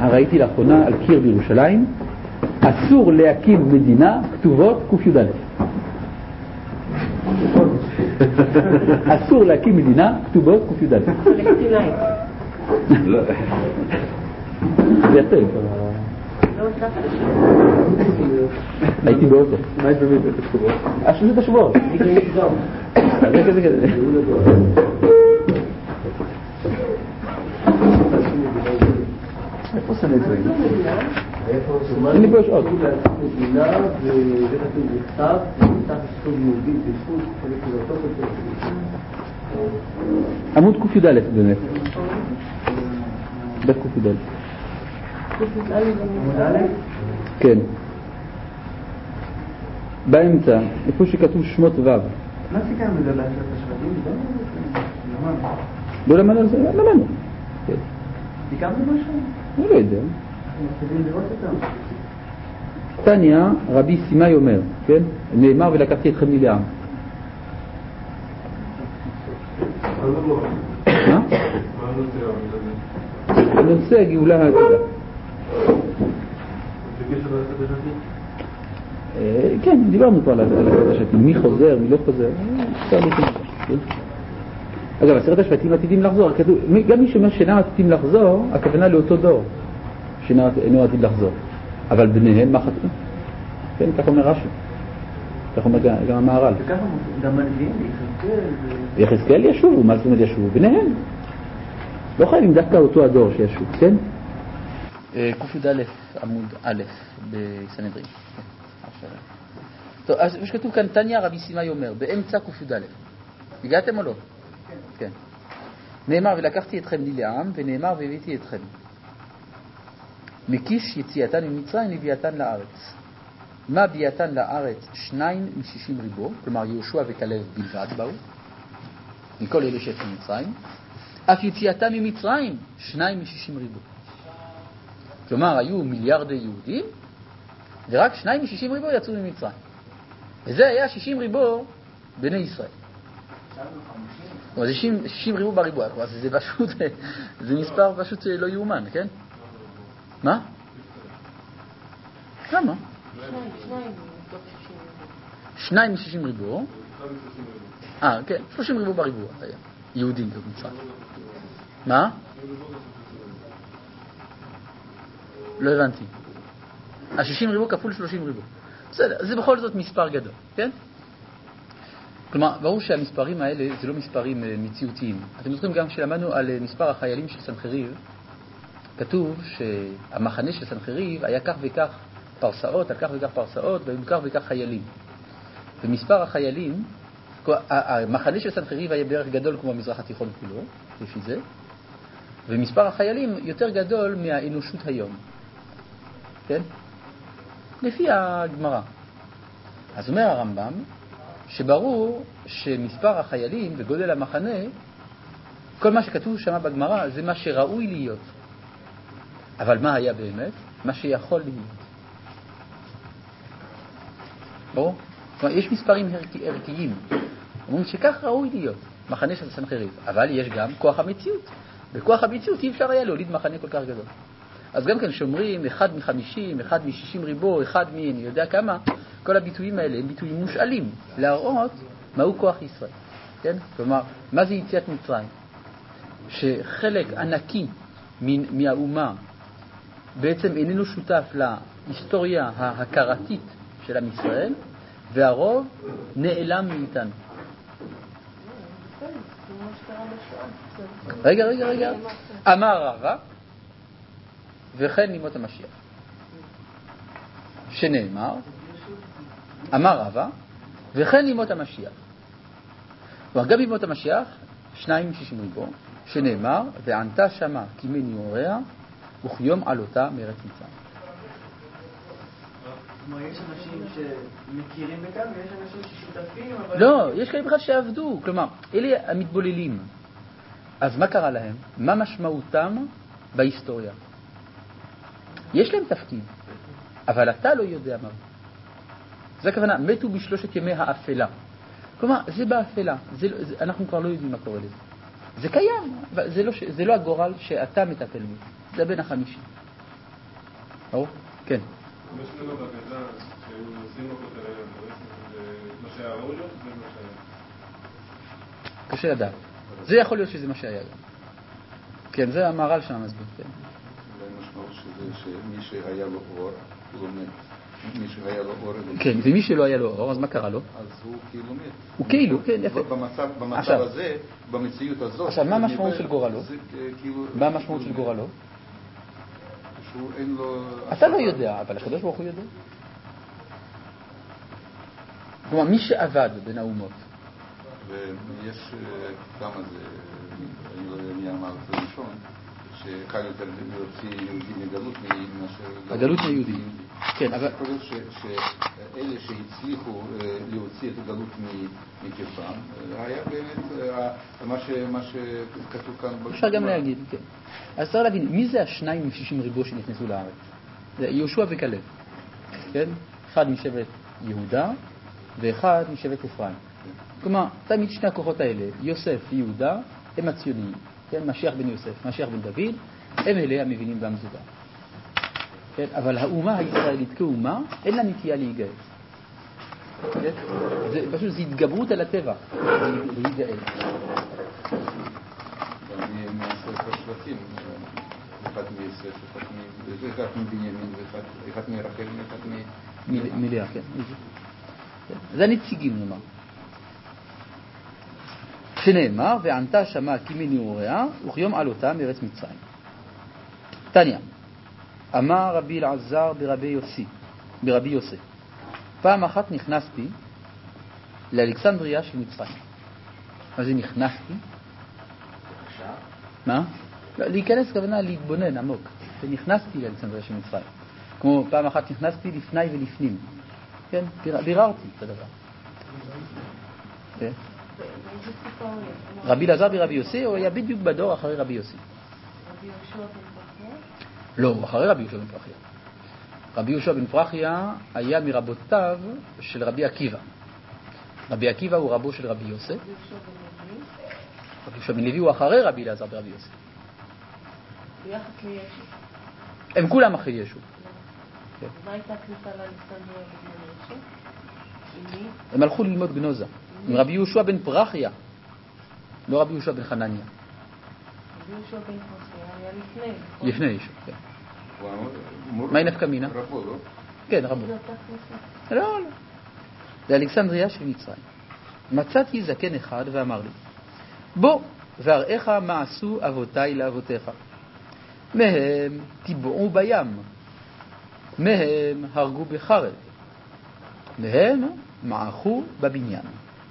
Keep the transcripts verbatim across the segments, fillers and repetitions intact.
ראיתי לאחרונה על קיר בירושלים, אסור להקים מדינה כתובות ק"י. אסור להקים מדינה כתובות ק"י. פלסטינאים. לא. זה יפה. הייתי באוטו. מה יש באמת את הכתובות? השלושת השבועות. זה כזה כזה. איפה סנהדרין? אין לי פה יש עוד. מדינה וזה כתוב בכתב, ונפתח לכתוב יהודי בזכות חלק מזרתות את עמוד ק"י באמת. בית ק"י. כן. באמצע, איפה שכתוב שמות ו'. מה סיכם בזה לעשות השבטים? לא למדנו על זה? למדנו. סיכם במשהו? אני לא יודע. אנחנו מתחילים לראות אותם. תניה, רבי סימאי אומר, כן? נאמר ולקחתי אתכם לי לעם. מה? הנושא הגאולה העתידה. כן, דיברנו פה על עשרת השבטים, מי חוזר, מי לא חוזר. אגב, עשרת השבטים עתידים לחזור, גם מי שאומר שאינם עתידים לחזור, הכוונה לאותו דור שאינו עתיד לחזור. אבל ביניהם מה חטאו? כן, כך אומר רש"י. כך אומר גם המהר"ל. וככה גם הנביאים, יחזקאל... יחזקאל ישובו, מה זאת אומרת ישובו? ביניהם. לא חייבים דווקא אותו הדור שישוב, כן? ק"ד עמוד א' בסנהדרין. טוב, אז שכתוב כאן, תניה רבי סימאי אומר, באמצע ק"ד. הגעתם או לא? כן. נאמר ולקחתי אתכם לי לעם, ונאמר והבאתי אתכם. מקיש יציאתן ממצרים לביאתן לארץ. מה ביאתן לארץ? שניים משישים ריבו, כלומר יהושע וכלב בלבד באו, מכל אלה שיצאו ממצרים. אף יציאתן ממצרים, שניים משישים ריבו. כלומר, היו מיליארדי יהודים, ורק שניים משישים ריבו יצאו ממצרים. וזה היה שישים ריבו בני ישראל. זה שישים ריבו בריבוע, אז זה פשוט, זה מספר פשוט לא יאומן, כן? מה? כמה? שניים משישים ריבו. אה, כן, שלושים ריבו בריבוע היה. יהודים במצרים. מה? לא הבנתי. ה-שישים ריבו כפול שלושים ריבו. בסדר, זה בכל זאת מספר גדול, כן? כלומר, ברור שהמספרים האלה זה לא מספרים מציאותיים. אתם זוכרים גם שלמדנו על מספר החיילים של סנחריב, כתוב שהמחנה של סנחריב היה כך וכך פרסאות, על כך וכך פרסאות, והיו כך וכך חיילים. ומספר החיילים, המחנה של סנחריב היה בערך גדול כמו המזרח התיכון כולו, לפי זה, ומספר החיילים יותר גדול מהאנושות היום. כן? לפי הגמרא. אז אומר הרמב"ם, שברור שמספר החיילים וגודל המחנה, כל מה שכתוב שם בגמרא זה מה שראוי להיות. אבל מה היה באמת? מה שיכול להיות. ברור? כלומר, יש מספרים ערכיים. אומרים שכך ראוי להיות, מחנה של סנחריב. אבל יש גם כוח המציאות. בכוח המציאות אי אפשר היה להוליד מחנה כל כך גדול. אז גם כן שאומרים אחד מחמישים, אחד משישים ריבו, אחד מי, אני יודע כמה, כל הביטויים האלה הם ביטויים מושאלים, להראות מהו כוח ישראל. כן? כלומר, מה זה יציאת מצרים? שחלק ענקי מהאומה בעצם איננו שותף להיסטוריה ההכרתית של עם ישראל, והרוב נעלם מאיתנו. רגע, רגע, רגע. אמר רבא, וכן לימות המשיח. שנאמר, אמר רבא, וכן לימות המשיח. וגם לימות המשיח, שניים משישים ריבו, שנאמר, וענתה שמה כימני הוריה, וכיום עלותה מארץ מצרים. כלומר, יש אנשים שמכירים בכאן, ויש אנשים ששותפים, אבל... לא, יש כאלה בכלל שעבדו. כלומר, אלה המתבוללים. אז מה קרה להם? מה משמעותם בהיסטוריה? יש להם תפקיד, אבל אתה לא יודע מה. זה הכוונה, מתו בשלושת ימי האפלה. כלומר, זה באפלה. זה, זה, אנחנו כבר לא יודעים מה קורה לזה. זה קיים, זה לא, זה לא הגורל שאתה מטפל בו. זה בין החמישים. ברור? כן. יש לנו בגדה שהיו עושים מכות על הים, זה מה שהיה ראוי לו, זה מה שהיה. קשה לדעת. זה יכול להיות שזה מה שהיה גם. כן, זה המהר"ל שם מסביר. כן. אולי משמעות שזה שמי שהיה לו אור, הוא מת. מי שהיה לו אור... כן, ומי שלא היה לו אור, אז מה קרה לו? אז הוא כאילו מת. הוא כאילו, כן, יפה. במצב הזה, במציאות הזאת... עכשיו, מה המשמעות של גורלו? מה המשמעות של גורלו? שהוא אין לו... אתה לא יודע, אבל הקדוש ברוך הוא יודע. כלומר, מי שעבד בין האומות. ויש כמה זה, אני לא יודע מי אמר את זה ראשון, שקל יותר להוציא יהודי מגלות מאשר... הגלות מיהודי. כן, אבל... יכול להיות שאלה שהצליחו להוציא את הגלות מכיפם, היה באמת מה שכתוב כאן... אפשר גם להגיד, כן. אז צריך להבין, מי זה השניים משישים ריבו שנכנסו לארץ? זה יהושע וכלב, כן? אחד משבט יהודה ואחד משבט אפרים. כלומר, תמיד שני הכוחות האלה, יוסף ויהודה, הם הציוניים, כן? משיח בן יוסף, משיח בן דוד, הם אלה המבינים במזובה. כן? אבל האומה הישראלית כאומה, אין לה נטייה להיגאל. כן? זה פשוט, זה התגברות על הטבע, להיגאל. אני מעשר השבטים, אחד מיוסף, אחד מבנימין, אחד מרחל, אחד מלאה, כן. זה הנציגים, נאמר. שנאמר, וענתה שמה כימיני ורעה, וכיום עלותה מארץ מצרים. תניא, אמר רבי אלעזר ברבי יוסי, ברבי יוסי, פעם אחת נכנסתי לאלכסנדריה של מצרים. מה זה נכנסתי? מה? לא, להיכנס כוונה להתבונן עמוק. ונכנסתי לאלכסנדריה של מצרים. כמו פעם אחת נכנסתי לפני ולפנים. כן? ביררתי את הדבר. כן? רבי אלעזר ברבי יוסי, הוא היה בדיוק בדור אחרי רבי יוסי. רבי יהושע בן פרחיה? לא, אחרי רבי יהושע בן פרחיה. רבי יהושע בן פרחיה היה מרבותיו של רבי עקיבא. רבי עקיבא הוא רבו של רבי יוסי. רבי יהושע בן לוי? רבי יהושע בן לוי הוא אחרי רבי אלעזר ברבי יוסי. ביחס לישו. הם כולם אחרי ישו. מה הייתה הכניסה לאלכסנדריה בזמן ישו? עם מי? הם הלכו ללמוד גנוזה. עם רבי יהושע בן פרחיה. לא רבי יהושע בן חנניה. רבי יהושע בן פרחיה היה לפני, נכון? לפני ישו, כן. מה היא נפקא מינה? רבו, לא? כן, רבו. זה אותה כניסה. לא, לא. זה אלכסנדריה של מצרים. מצאתי זקן אחד ואמר לי, בוא ואראך מה עשו אבותיי לאבותיך. מהם טיבעו בים, מהם הרגו בחרב, מהם מעכו בבניין.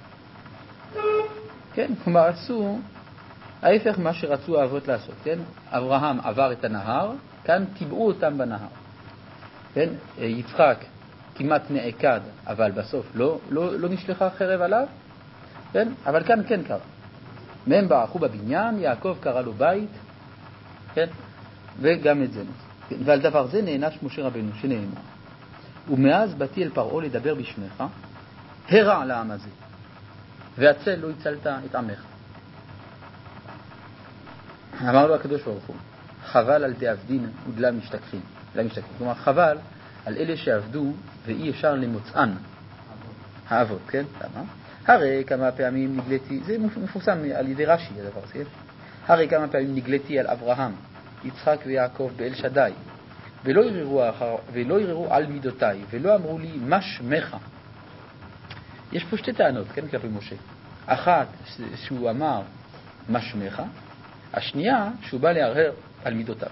כן, כלומר עשו ההפך מה שרצו האבות לעשות, כן? אברהם עבר את הנהר, כאן טיבעו אותם בנהר. כן? יצחק כמעט נעקד, אבל בסוף לא, לא, לא נשלחה חרב עליו, כן? אבל כאן כן קרה. מהם בעכו בבניין, יעקב קרא לו בית, כן? וגם את זה. כן? ועל דבר זה נענש משה רבנו, שנאמר. ומאז באתי אל פרעה לדבר בשמך, הרע לעם הזה, והצל לא הצלת את עמך. אמר לו הקדוש ברוך הוא, חבל על דעבדין ודלה משתכחין. כלומר, חבל על אלה שעבדו ואי אפשר למוצאן. האבות, כן? למה? הרי כמה פעמים נגלתי, זה מפורסם על ידי רש"י הדבר הזה, הרי כמה פעמים נגלתי על אברהם, יצחק ויעקב באל שדי, ולא יררו, אחר, ולא יררו על מידותיי, ולא אמרו לי מה שמך. יש פה שתי טענות, כן, כלפי משה. אחת, שהוא אמר מה שמך, השנייה, שהוא בא להרהר על מידותיו.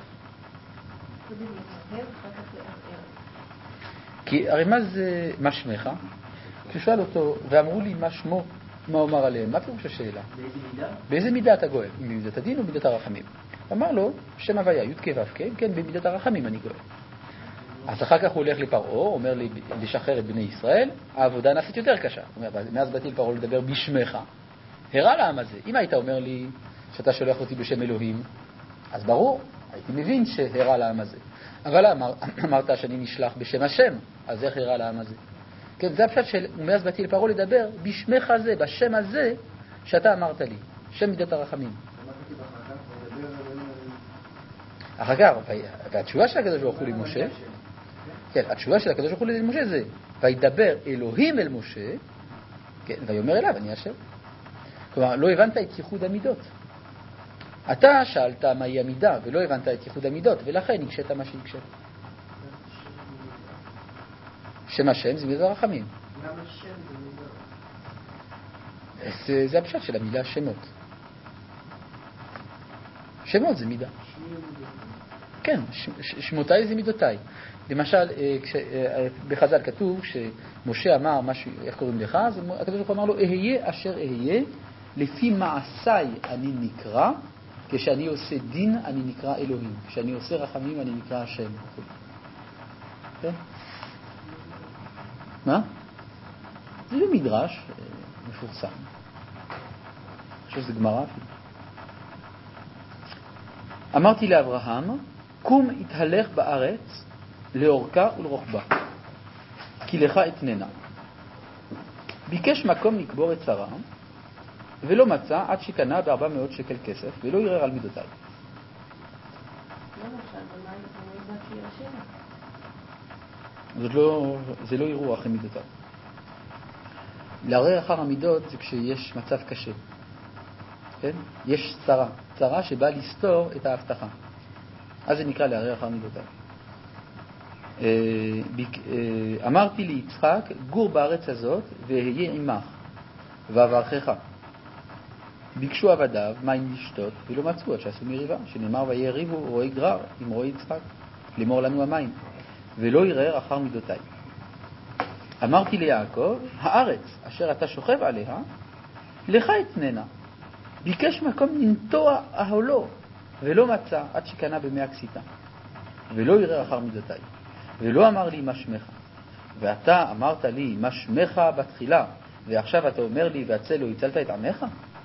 כי הרי מה זה מה שמך? כששואל אותו, ואמרו לי מה שמו, מה אומר עליהם? מה פירוש השאלה? באיזה מידה? באיזה מידה אתה גואל? במידת הדין או במידת הרחמים? אמר לו, שם הוויה, י' כ' ו' כ', כן, במידת הרחמים אני גואל. אז אחר כך הוא הולך לפרעה, אומר לי, לשחרר את בני ישראל, העבודה נעשית יותר קשה. הוא אומר, מאז באתי לפרעה לדבר בשמך, הרע לעם הזה. אם היית אומר לי שאתה שולח אותי בשם אלוהים, אז ברור, הייתי מבין שהרע לעם הזה. אבל אמר, אמרת שאני נשלח בשם השם, אז איך הרע לעם הזה? כן, זה הפשט של, ומאז באתי לפרעה לדבר בשמך הזה, בשם הזה שאתה אמרת לי, שם מידת הרחמים. אחר כך, והתשובה של הקדוש ברוך הוא למשה, כן, התשובה של הקדוש ברוך הוא למשה זה, וידבר אלוהים אל משה, כן, ויאמר אליו, אני השם. כלומר, לא הבנת את ייחוד המידות. אתה שאלת מהי המידה, ולא הבנת את ייחוד המידות, ולכן הקשת מה שהקשת. שם השם זה מידת הרחמים. למה שם זה מידות? זה, זה הפשט של המילה שמות. שמות זה מידה. כן, ש, ש, שמותיי זה מידותיי. למשל, כש, בחז"ל כתוב שמשה אמר משהו, איך קוראים לך? אז הקדוש ברוך הוא אמר לו, אהיה אשר אהיה, לפי מעשיי אני נקרא, כשאני עושה דין אני נקרא אלוהים, כשאני עושה רחמים אני נקרא השם. כן? מה? זה לא מדרש מפורסם. אני חושב שזה גמרא אפילו. אמרתי לאברהם, קום התהלך בארץ לאורכה ולרוחבה, כי לך אתננה. ביקש מקום לקבור את שרה, ולא מצא עד שקנה בארבע מאות שקל כסף, ולא ירר על מידותיי. למשל, במה ידע כי ירשנה? זאת לא, זה לא יראו אחרי מידותיו. לערער אחר המידות זה כשיש מצב קשה. כן? יש צרה, צרה שבאה לסתור את ההבטחה. אז זה נקרא לערער אחר מידותיו. אמרתי ליצחק, גור בארץ הזאת ואהיה עמך ואברכך. ביקשו עבדיו מים לשתות ולא מצאו עד שעשו מריבה, שנאמר ויריבו רועי גרר עם רועי יצחק למור לנו המים, ולא ירער אחר מידותיי. אמרתי ליעקב, הארץ אשר אתה שוכב עליה לך אתננה. ביקש מקום לנטוע אהלו ולא מצא עד שקנה במאה כסיתה, ולא ירער אחר מידותיי. ולא אמר לי מה שמך, ואתה אמרת לי מה שמך בתחילה, ועכשיו אתה אומר לי והצל לא הצלת את עמך?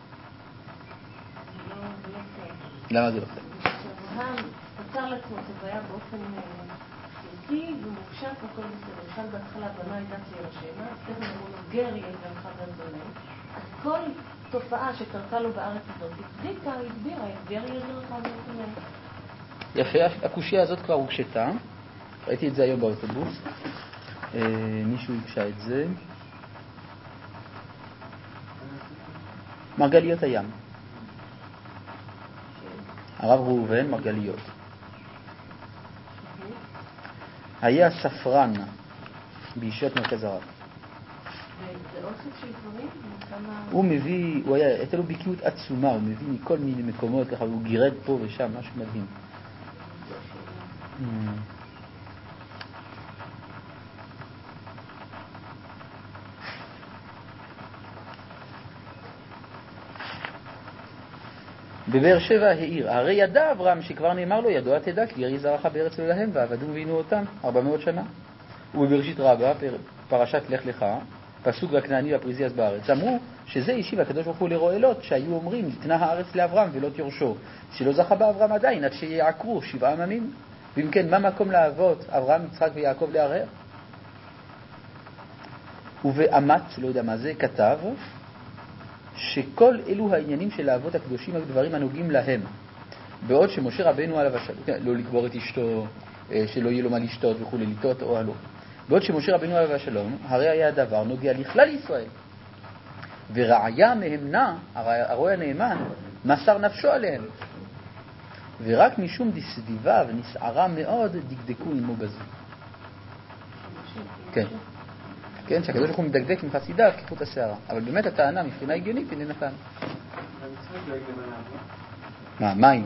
למה זה לא פייר? שאברהם פתר לעצמו צוויה באופן חלקי ומופשט וכל בסדר. למשל בהתחלה בנה את דת ירשנה, תכף אמרו לו גר יבנך בן בני. אז כל תופעה שקרתה לו בארץ הזאת הצדיקה, הסבירה את גר יבנך בן בני. יפה, הקושיה הזאת כבר הוגשתה. ראיתי את זה היום באוטובוס. מישהו יקשה את זה. מרגליות הים. הרב ראובן מרגליות. היה ספרן בישיבת מרכז הרב. זה אוסף של דברים? הוא מביא, הוא היה, הייתה לו בקיאות עצומה, הוא מביא מכל מיני מקומות, ככה הוא גירד פה ושם, משהו מדהים. בבאר שבע העיר, הרי ידע אברהם שכבר נאמר לו, ידוע תדע, כי ירי זרעך בארץ לא להם, ועבדו ובינו אותם ארבע מאות שנה. ובבראשית רבה, פרשת לך לך, פסוק והכנעני והפריזי אז בארץ, אמרו שזה השיב הקדוש ברוך הוא לרועלות, שהיו אומרים, נתנה הארץ לאברהם ולא תירשו, שלא זכה באברהם עדיין, עד שיעקרו שבעה עממים. ואם כן, מה מקום לאבות אברהם, יצחק ויעקב לערער? ובאמת, לא יודע מה זה, כתב, שכל אלו העניינים של האבות הקדושים הדברים הנוגעים להם, בעוד שמשה רבנו עליו השלום, לא לקבור את אשתו, שלא יהיה לו מה לשתות וכו', לטעות או הלא, בעוד שמשה רבנו עליו השלום, הרי היה הדבר נוגע לכלל ישראל, ורעיה מהמנה, הרועה הנאמן, מסר נפשו עליהם, ורק משום דסביבה ונסערה מאוד דקדקו עמו בזה. כן. כן, שהקדוש ברוך הוא מדקדק עם חסידיו כחוט השערה. אבל באמת הטענה מבחינה הגיונית איננה טענה. מה, מים?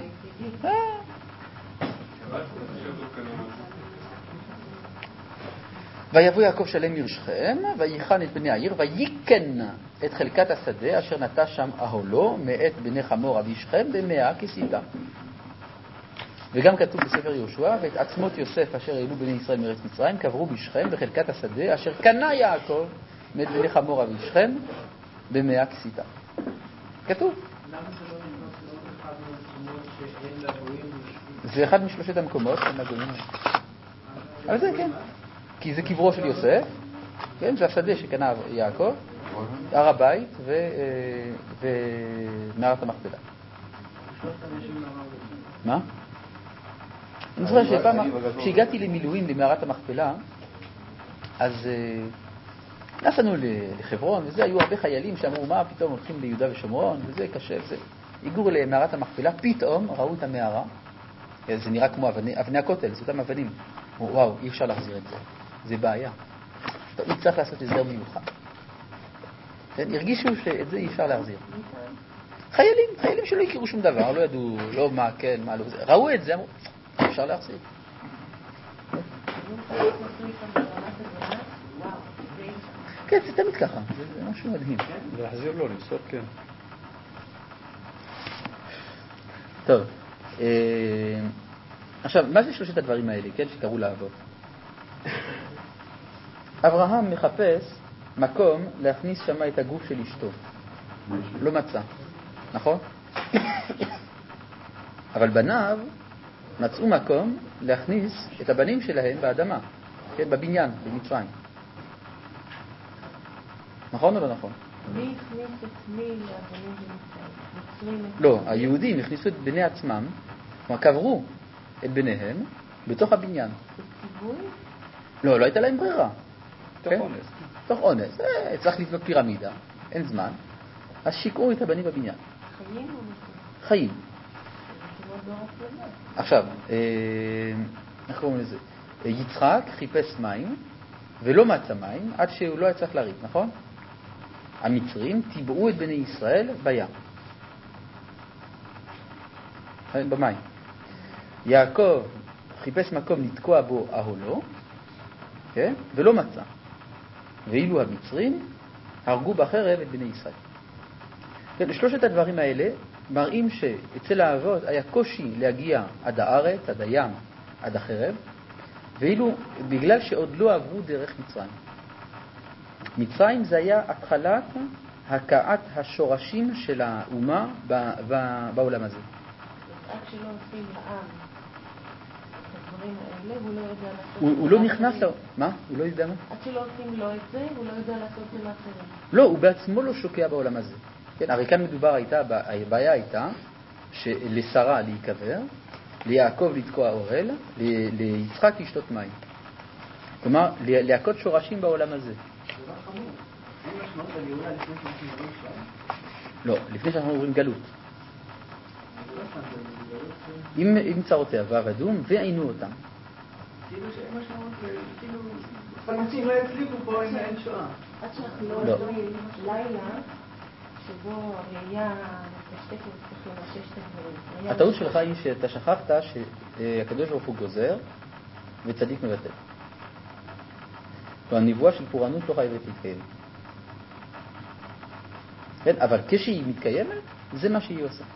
ויבוא יעקב שלם ירשכם, ויחן את בני העיר, ויקן את חלקת השדה אשר נטע שם אהלו מאת בני חמור אבי שכם במאה כסיתה. וגם כתוב בספר יהושע, ואת עצמות יוסף אשר העלו בני ישראל מארץ מצרים קברו בשכם בחלקת השדה אשר קנה יעקב מאת בני חמור אבי שכם במאה כסיתה. כתוב. למה זה לא נכנס לעוד אחד מהמקומות שאין לגויים? זה אחד משלושת המקומות שאין לגויים. אבל זה כן. כי זה קברו של יוסף, כן? זה השדה שקנה יעקב, הר הבית ומערת המכפלה. מה? אני זוכר שפעם, כשהגעתי למילואים למערת המכפלה, אז נסענו לחברון, וזה, היו הרבה חיילים שאמרו, מה פתאום הולכים ליהודה ושומרון, וזה קשה, וזה. הגיעו למערת המכפלה, פתאום ראו את המערה, זה נראה כמו אבני, אבני הכותל, זה אותם אבנים. וואו, אי אפשר להחזיר את זה, זה בעיה. טוב, צריך לעשות הסדר מיוחד. הרגישו שאת זה אי אפשר להחזיר. חיילים, חיילים שלא הכירו שום דבר, לא ידעו, לא מה, כן, מה, לא, זה. ראו את זה, אמרו, אי אפשר להחזיר. כן, זה תמיד ככה, זה משהו מדהים. להחזיר לו, למסור, כן. טוב, עכשיו, מה זה שלושת הדברים האלה, כן, שקראו לאבות? אברהם מחפש מקום להכניס שם את הגוף של אשתו. לא מצא, נכון? אבל בניו מצאו מקום להכניס את הבנים שלהם באדמה, כן, בבניין, במצרים. נכון או לא נכון? מי הכניס את מי לבנים במצרים? לא, היהודים הכניסו את בני עצמם, כלומר קברו את בניהם בתוך הבניין. זה ציווי? לא, לא הייתה להם ברירה. תוך כן? אונס. תוך אונס. אה, צריך לבנות פירמידה, אין זמן. אז שיקעו את הבנים בבניין. חיים או מתים? חיים. זה כמו דור הפלגה. עכשיו, אה, איך קוראים לזה? יצחק חיפש מים ולא מצא מים עד שהוא לא היה צריך להריד, נכון? המצרים טיבעו את בני ישראל בים. במים. יעקב חיפש מקום לתקוע בו אהלו, כן? ולא מצא. ואילו המצרים הרגו בחרב את בני ישראל. כן, שלושת הדברים האלה מראים שאצל האבות היה קושי להגיע עד הארץ, עד הים, עד החרב, ואילו בגלל שעוד לא עברו דרך מצרים. מצרים זה היה התחלת הקעת השורשים של האומה ב- ב- בעולם הזה. עד שלא עושים לעם את הדברים האלה, הוא לא יודע לעשות... הוא, הוא לא נכנס... ל... מה? הוא לא יודע מה? עד שלא עושים לו את זה, הוא לא יודע לעשות את זה לאחרים. לא, הוא בעצמו לא שוקע בעולם הזה. כן, הרי כאן מדובר הייתה, הבעיה הייתה שלשרה להיקבר, ליעקב לתקוע אורל, ל- ליצחק לשתות מים. כלומר, להכות שורשים בעולם הזה. זה לא חמור. אין משמעות לגאולה לפני שאנחנו מדברים שם? לא, לפני שאנחנו עוברים גלות. זה לא שם, זה גלות... אם, אם צרותיה ועבדום ועינו אותם. כאילו שאין משמעות, כאילו... פלסטינים לא יצליחו פה אם אין שואה. עד שאנחנו לא לא. עוברים לילה שבו הראייה מתשתקת וצריך לרשש את הדברים. הטעות שלך היא שאתה שכחת שהקדוש ברוך הוא גוזר וצדיק מבטל. והנבואה של פורענות לא חייבת להתקיים. כן, אבל כשהיא מתקיימת, זה מה שהיא עושה.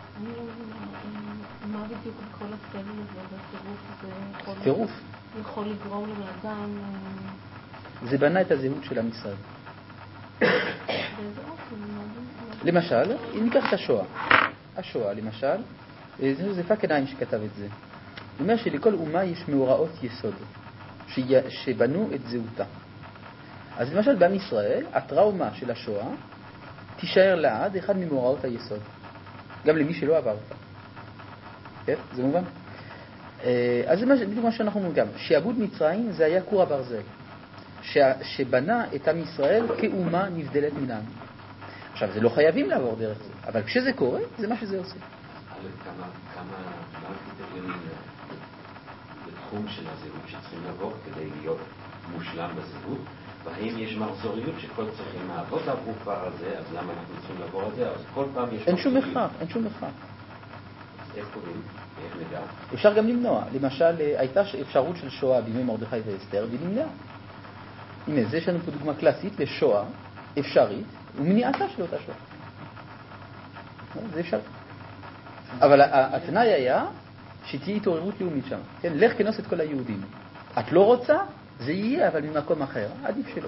מה בדיוק כל הסבל הזה והטירוף הזה טירוף. יכול לגרום לבן אדם... זה בנה את הזהות של עם ישראל. באיזה אופן? למשל, אם ניקח את השואה. השואה, למשל, זה, זה פקנהיים שכתב את זה. הוא אומר שלכל אומה יש מאורעות יסוד, שבנו את זהותה. אז למשל, בעם ישראל, הטראומה של השואה תישאר לעד אחד ממאורעות היסוד. גם למי שלא עבר אותה. כן? זה מובן? אז זה בדיוק מה שאנחנו אומרים גם. שעבוד מצרים זה היה כור הברזל. ש... שבנה את עם ישראל כאומה נבדלת מן העם. עכשיו, זה לא חייבים לעבור דרך זה, אבל כשזה קורה, זה מה שזה עושה. כמה, כמה, מה הקריטריונים בתחום של הזהות שצריכים לעבור כדי להיות מושלם בזהות? והאם יש מחזוריות שכל צריכים לעבוד עברו כבר על זה, אז למה אנחנו צריכים לעבור על זה? אז כל פעם יש אין שום מחזוריות. הכרח, אין שום הכרח. איך קוראים? איך נדע? אפשר גם למנוע. למשל, הייתה אפשרות של שואה בימי מרדכי ואסתר, והיא נמנעה. הנה, זה יש לנו פה דוגמה קלאסית לשואה אפשרית ומניעתה של אותה שואה. זה אפשר. אבל התנאי היה שתהיה התעוררות לאומית שם. כן? לך כנוס את כל היהודים. את לא רוצה? זה יהיה, אבל ממקום אחר. עדיף שלא.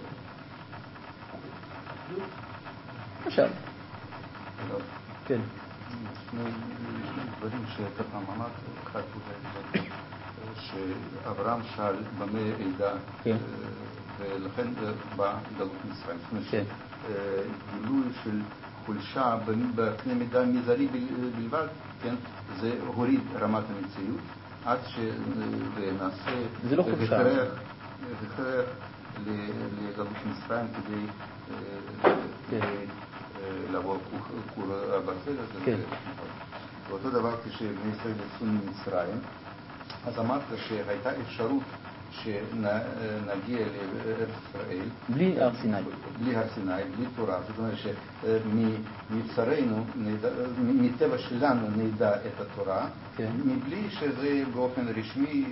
עכשיו. כן. דברים שאתה פעם אמרת, אחד אולי, שאברהם שאל במה עדה, ולכן בא גלות מצרים. זאת אומרת, גילוי של חולשה בקנה מידה מזערי בלבד, כן, זה הוריד רמת המציאות, עד שנעשה... זה לא חולשה. וכרך לגלות מצרים כדי לעבור כור הברזל הזה. ואותו דבר כשבני ישראל יצאו ממצרים, אז אמרת שהייתה אפשרות שנגיע לארץ ישראל בלי הר סיני. בלי הר סיני, בלי תורה. זאת אומרת שמבשרנו, מטבע שלנו נדע את התורה, מבלי שזה באופן רשמי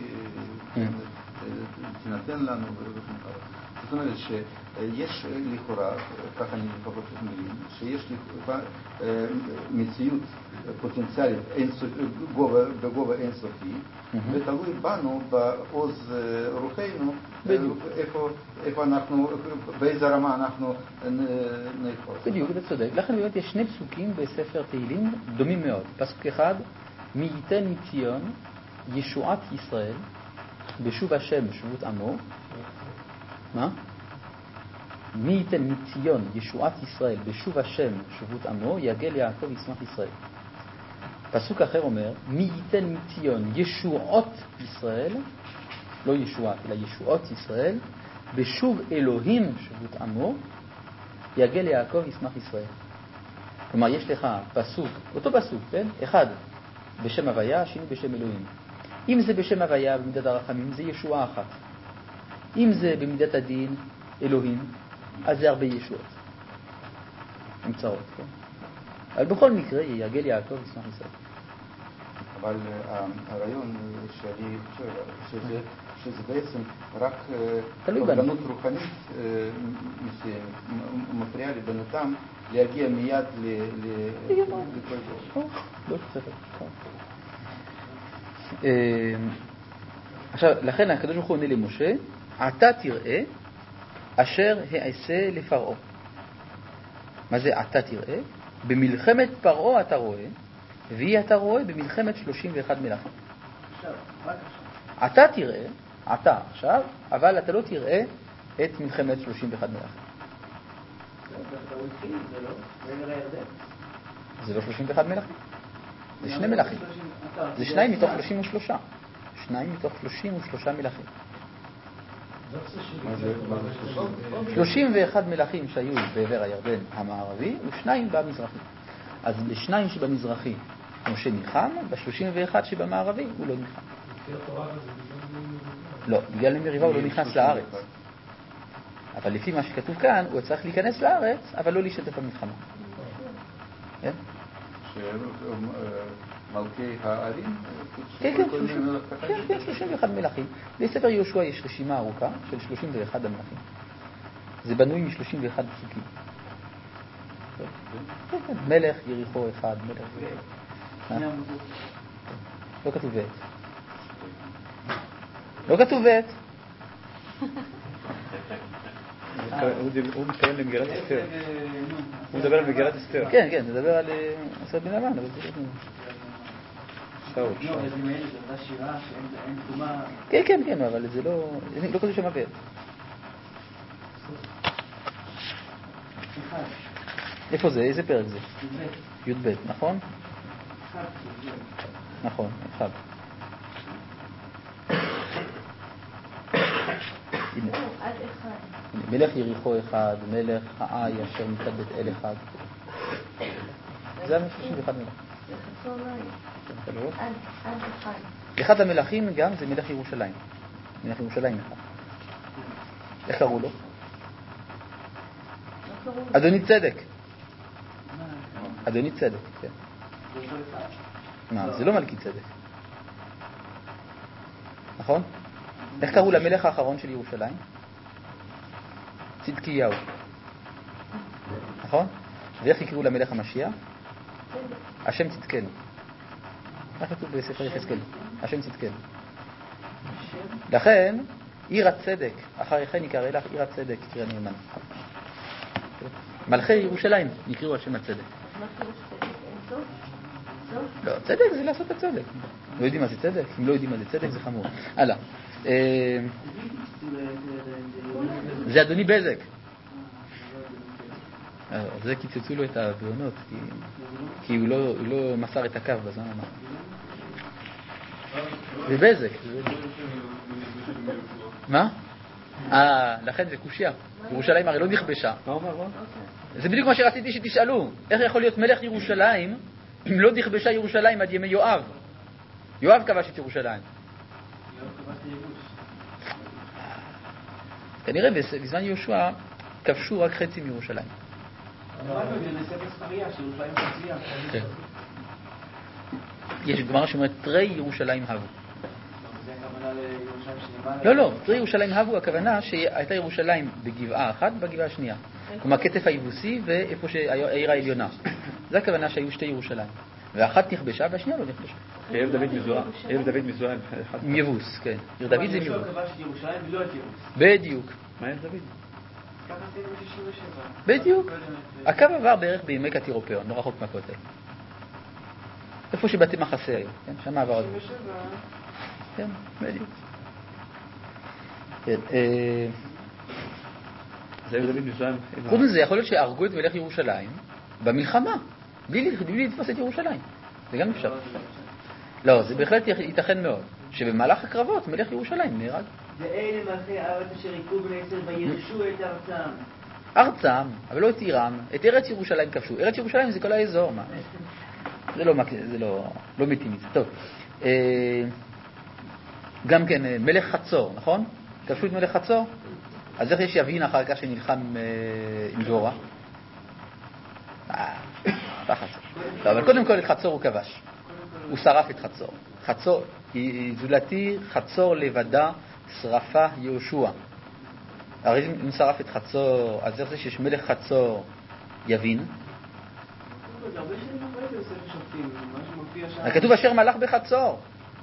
תינתן לנו. זאת אומרת שיש לכאורה, ככה אני לפחות מבין, שיש מציאות פוטנציאלית בגובה אינסופי, ותלוי בנו, בעוז רוחנו, איפה אנחנו, באיזה רמה אנחנו נאחוז. בדיוק, אתה צודק. לכן באמת יש שני פסוקים בספר תהילים דומים מאוד. פסוק אחד, מי ייתן מציון ישועת ישראל בשוב השם שבות עמו. מה? מי ייתן מציון ישועת ישראל בשוב השם שבות עמו, יגל יעקב ישמח ישראל. פסוק אחר אומר, מי ייתן מציון ישועות ישראל, לא ישועת אלא ישועות ישראל, בשוב אלוהים שבות עמו, יגל יעקב ישמח ישראל. כלומר יש לך פסוק, אותו פסוק, כן? אחד בשם הוויה, שני בשם אלוהים. אם זה בשם הוויה במידת הרחמים, זה ישועה אחת. אם זה במידת הדין, אלוהים, אז זה הרבה ישועות. נמצאות, כן? אבל בכל מקרה, יגל יעקב ישמח ישראל. אבל הרעיון שאני חושב שזה, שזה בעצם רק פגנות רוחנית מסוימת, מפריעה לבן אדם להגיע מיד לכל דבר. לא צריך. עכשיו, לכן הקדוש ברוך הוא עונה למשה, אתה תראה אשר העשה לפרעה. מה זה אתה תראה? במלחמת פרעה אתה רואה, והיא אתה רואה במלחמת שלושים ואחד מלכים. אתה תראה, אתה עכשיו, אבל אתה לא תראה את מלחמת שלושים ואחד מלכים. זה לא שלושים ואחד מלכים. זה שני מלכים. זה שניים מתוך שלושים ושלושה. שניים מתוך שלושים ושלושה מלכים. שלושים ואחד מלכים שהיו בעבר הירדן המערבי ושניים במזרחי. אז בשניים שבמזרחי משה ניחם, בשלושים ואחד שבמערבי הוא לא ניחם. לא, בגלל מריבה הוא לא נכנס לארץ. אבל לפי מה שכתוב כאן, הוא צריך להיכנס לארץ, אבל לא להשתתף במלחמה. כן? מלכי הערים? כן, כן, שלושים ואחד מלכים. בספר יהושע יש רשימה ארוכה של שלושים ואחד המלכים. זה בנוי מ-שלושים ואחד פסוקים. מלך יריחו אחד, מלך... לא כתוב ואת. לא כתוב ואת. הוא מתכוון למגילת אסתר. הוא מדבר על מגילת אסתר. כן, כן, מדבר על עשרת בני המן, אבל זה לא... שאול, לא, זה מעלה, זו אותה שירה שאין תקומה... כן, כן, כן, אבל זה לא... לא כתוב שם ואת. איפה זה? איזה פרק זה? י' ב', נכון? נכון, אחד. הנה. מלך יריחו אחד, מלך העי אשר מצד בית אל אחד. זה שלושים ואחד מלך. אחד המלכים גם זה מלך ירושלים. מלך ירושלים אחד. איך קראו לו? אדוני צדק. אדוני צדק, כן. מה, זה לא מלכי צדק. נכון? איך קראו למלך האחרון של ירושלים? צדקיהו. נכון? ואיך יקראו למלך המשיח? השם צדקנו. מה כתוב בספר יחזקאל? השם צדקנו. לכן, עיר הצדק, אחרי כן יקרא לך עיר הצדק, עיר הנאמן. מלכי ירושלים נקראו על שם הצדק. לא, צדק זה לעשות את הצדק. לא יודעים מה זה צדק? אם לא יודעים מה זה צדק זה חמור. הלאה. זה אדוני בזק. זה קיצצו לו את הבעונות, כי הוא לא מסר את הקו בזמן הנכון. זה בזק. מה? אה, לכן זה קושיה. ירושלים הרי לא נכבשה. מה אומר? מה? זה בדיוק מה שרציתי שתשאלו. איך יכול להיות מלך ירושלים אם לא נכבשה ירושלים עד ימי יואב? יואב כבש את ירושלים. כנראה בזמן יהושע כבשו רק חצי מירושלים. יש גמרא שאומרת תרי ירושלים הבו. לא, לא, תרי ירושלים הבו, הכוונה שהייתה ירושלים בגבעה אחת, בגבעה השנייה. כלומר, כתף היבוסי ואיפה שהעיר העליונה. זה הכוונה שהיו שתי ירושלים. ואחת נכבשה והשנייה לא נכבשה. עיר דוד מזוהה. עיר דוד מזוהה עם יבוס, כן. עיר דוד זה עם יבוס. יהושע כבש את ירושלים ולא את יבוס. בדיוק. מה עיר דוד? ככה זה ב-שישים ושבע. בדיוק. הקו עבר בערך בימי קטירופאון, לא רחוק מהכותל. איפה שבתי מחסה היום, כן? שם עבר עוד. שישים ושבע. כן, בדיוק. כן, אה... זה עיר דוד מזוהה. חוץ מזה, יכול להיות שהרגו את מלך ירושלים במלחמה, בלי בלי לתפוס את ירושלים. זה גם אפשר. לא, זה בהחלט ייתכן מאוד, שבמהלך הקרבות מלך ירושלים נהרג. ואלה מלכי הארץ אשר היכו בני ישראל וירשו את ארצם. ארצם, אבל לא את עירם. את ארץ ירושלים כבשו. ארץ ירושלים זה כל האזור, מה? זה לא, זה לא, לא מתאים מזה. טוב. אה, גם כן, מלך חצור, נכון? כבשו את מלך חצור? אז איך יש יבין אחר כך שנלחם אה, עם דבורה? אה, לא חצור. לא, אבל קודם כל את חצור הוא כבש. הוא שרף את חצור. חצור, זולתי חצור לבדה שרפה יהושע. הרי אם שרף את חצור, אז איך זה שיש מלך חצור יבין? כתוב אשר מלך בחצור.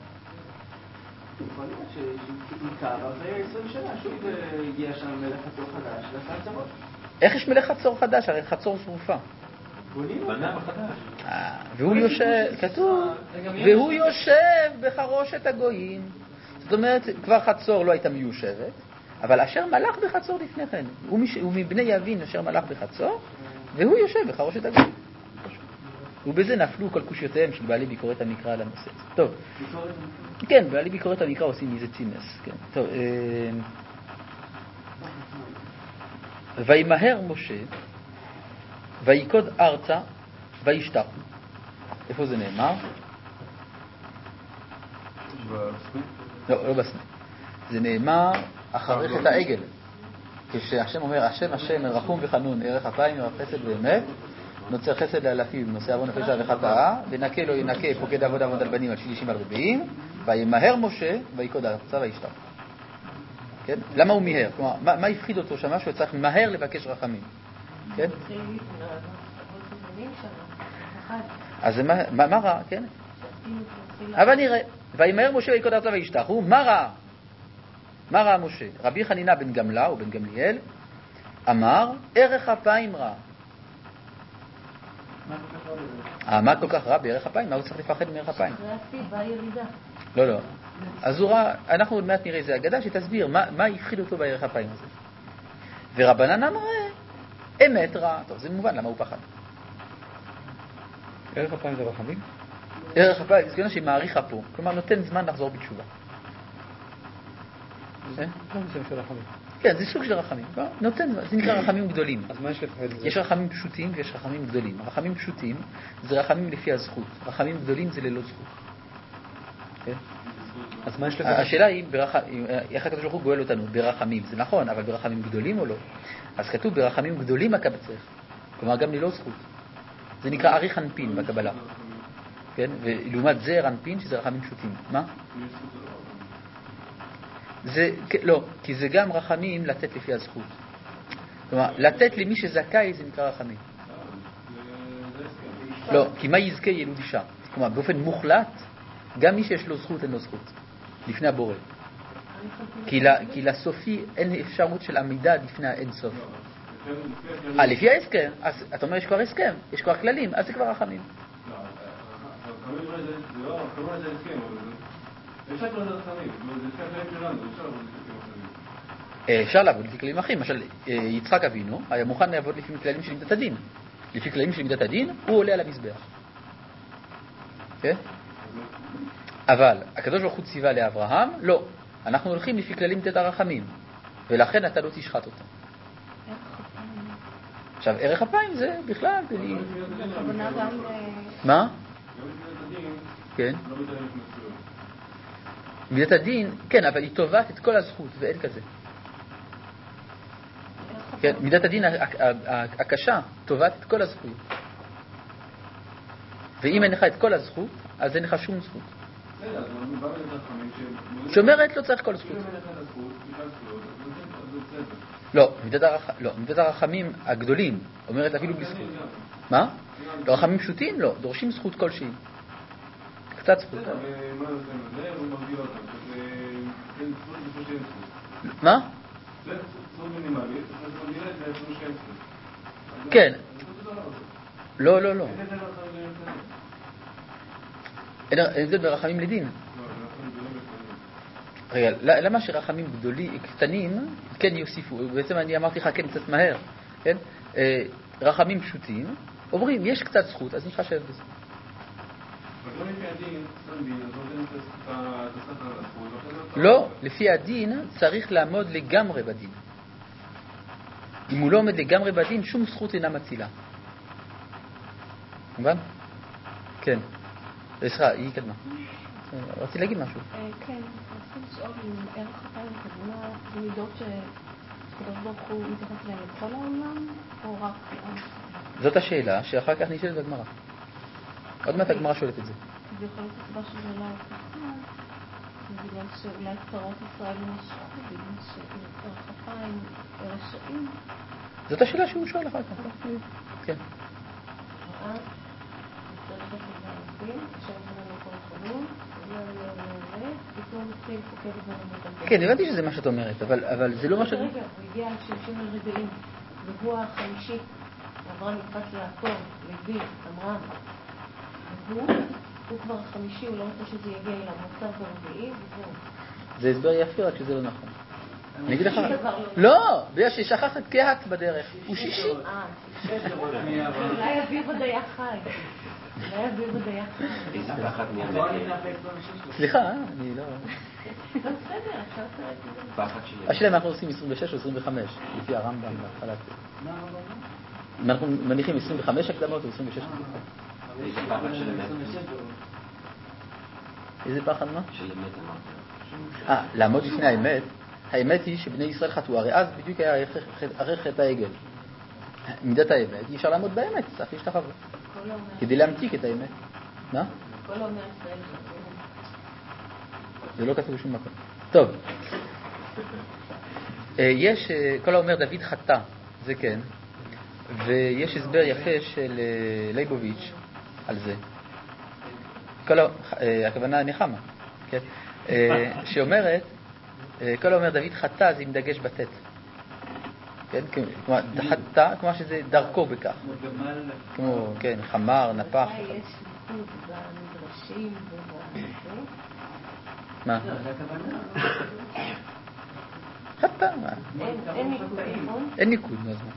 יכול להיות שעיקר, אחרי עשרים שנה, שוב הגיע שם מלך חצור חדש, ועשה צרות. איך יש מלך חצור חדש? הרי חצור שרופה. בנה מחדש. והוא יושב, כתוב, והוא יושב בחרושת הגויים. זאת אומרת, כבר חצור לא הייתה מיושבת, אבל אשר מלך בחצור לפני כן. הוא, מש... הוא מבני יבין אשר מלך בחצור, והוא יושב בחרושת הגויים. ובזה נפלו כל קושיותיהם של בעלי ביקורת המקרא על הנושא. טוב. כן, בעלי ביקורת המקרא עושים מזה צימס. כן. טוב. וימהר משה, ויקוד ארצה, וישתח. איפה זה נאמר? בסנה? לא, לא בסנה. זה נאמר אחרי חטא העגל. כשהשם אומר, השם השם רחום וחנון, ערך אפיים, ערך חסד באמת, נוצר חסד לאלפים, נושא עוון הפשע וחטאה, ונקה לא ינקה, פוקד עבוד עבוד על בנים על שלישים על רביעים, וימהר משה, ויקוד ארצה, וישתח. כן? למה הוא מיהר? כלומר, מה, מה הפחיד אותו שם? שהוא צריך מהר לבקש רחמים. כן? אז מה, מה, מה רע? כן? אבל נראה, וימהר משה ויקוד ארצה וישתחו, מה רע? מה רע משה? רבי חנינה בן גמלה או בן גמליאל אמר, ערך אפיים רע. מה כל כך רע בערך אפיים? מה הוא צריך לפחד מערך אפיים? אחרי הסיבה ירידה. לא, לא. אז הוא רע, אנחנו עוד מעט נראה איזה אגדה שתסביר מה, מה הפחיד אותו בערך אפיים הזה. ורבנן אמר, אמת רע. טוב, זה מובן למה הוא פחד. ערך אפיים זה רחמים? ערך אפיים, זה כנראה שמעריכה פה. כלומר, נותן זמן לחזור בתשובה. לא מסוים של רחמים. כן, זה סוג של רחמים. נותן, זה נקרא רחמים גדולים. אז מה יש לפחד לזה? יש רחמים פשוטים ויש רחמים גדולים. רחמים פשוטים זה רחמים לפי הזכות. רחמים גדולים זה ללא זכות. כן? אז מה יש לפחד? השאלה היא, איך הקדוש ברוך הוא גואל אותנו? ברחמים. זה נכון, אבל ברחמים גדולים או לא? אז כתוב ברחמים גדולים הקבצך. כלומר, גם ללא זכות. זה נקרא ארי חנפין בקבלה. כן? ולעומת זה רנפין שזה רחמים פשוטים. מה? זה, לא, כי זה גם רחמים לתת לפי הזכות. כלומר, לתת למי שזכאי זה נקרא רחמים. לא, כי מה יזכה ילוד אישה? כלומר, באופן מוחלט, גם מי שיש לו זכות אין לו זכות, לפני הבורא. כי, לה, כי לסופי אין אפשרות של עמידה לפני האין סוף. אה, לפי ההסכם, אז אתה אומר יש כבר הסכם, יש כבר כללים, אז זה כבר רחמים. לא, זה לא, כמובן זה הסכם, אפשר כבר זה רחמים, זה הסכם כללים שלנו, אפשר לעבוד לפי כללים אחרים. אפשר לעבוד לפי כללים אחרים, למשל יצחק אבינו היה מוכן לעבוד לפי כללים של מידת הדין. לפי כללים של מידת הדין הוא עולה על המזבח. כן? אבל הקדוש ברוך הוא ציווה לאברהם, לא, אנחנו הולכים לפי כללים מידת הרחמים. ולכן אתה לא תשחט אותו. עכשיו, ערך אפיים זה בכלל... בכוונה גם... מה? כן. מידת הדין, כן, אבל היא תובעת את כל הזכות, ואין כזה. כן, מידת הדין הקשה תובעת את כל הזכות. ואם אין לך את כל הזכות, אז אין לך שום זכות. שאומרת לא צריך כל זכות. לא, מידת הרחמים הגדולים אומרת אפילו בלי זכות. מה? רחמים פשוטים לא, דורשים זכות כלשהי. קצת זכות. מה? כן. לא, לא, לא. אין הבדל ברחמים לדין. רגע, למה שרחמים גדולים, קטנים, כן יוסיפו? בעצם אני אמרתי לך כן קצת מהר. כן? רחמים פשוטים, אומרים, יש קצת זכות, אז נתחשב בזה. לא, לפי הדין צריך לעמוד לגמרי בדין. אם הוא לא עומד לגמרי בדין, שום זכות אינה מצילה. מובן? כן. סליחה, היא קדמה. רציתי להגיד משהו. כן, רציתי לשאול אם ערך אפיים הכוונה זה מידות שקדוש ברוך הוא מתייחס להם לכל העולם, או רק... זאת השאלה שאחר כך נשאלת בגמרא. עוד מעט הגמרא שואלת את זה. זה יכול להיות הסיבה שזה לא אחד, בגלל שאולי צרות ישראל נמשכו, בגלל שערך אפיים רשעים. זאת השאלה שהוא שואל אחר כך. כן. אה? צריך את זה שם שלנו כל חולים, פתאום מתחיל פוקד את זה. כן, הבנתי שזה מה שאת אומרת, אבל זה לא מה ש... רגע, הוא הגיע על שלושים רגעים, והוא החמישי, אברהם נקרץ לעקוב, לוי, אמרם. והוא, הוא כבר החמישי, הוא לא רוצה שזה יגיע אליו, מוצר ברביעי, וזהו. זה הסבר יפי, רק שזה לא נכון. אני אגיד לך... לא, בגלל ששכח את קהת בדרך. הוא שישי. אה, שישי. אולי אביב עוד היה חי. אולי אביב עוד היה חי. סליחה, אני לא... לא בסדר, אפשר לצרק. השאלה אם אנחנו עושים עשרים ושש או עשרים וחמש, לפי הרמב"ם בהתחלת... אם אנחנו מניחים עשרים וחמש הקדמות או עשרים ושש הקדמות. איזה פחד של אמת. איזה פחד מה? של אמת אמרת. אה, לעמוד לפני האמת. האמת היא שבני ישראל חטאו, הרי אז בדיוק היה אחרי חטא העגל. מידת האמת, אי אפשר לעמוד באמת, צריך להשתחוות. כדי להמתיק את האמת. מה? כל אומר ישראל חטאו. זה לא כתוב בשום מקום. טוב. יש, כל האומר דוד חטא, זה כן. ויש הסבר יפה של ליבוביץ' על זה. כל הכוונה נחמה, כן? שאומרת, כל האומר דוד חטא זה עם דגש בתת. כן? כלומר, חטא, כמו שזה דרכו בכך. כמו, כן, חמר, נפח. יש ניקוד במדרשים ובזה. מה? חטא, מה? אין ניקוד, נכון? אין ניקוד, מה זמן?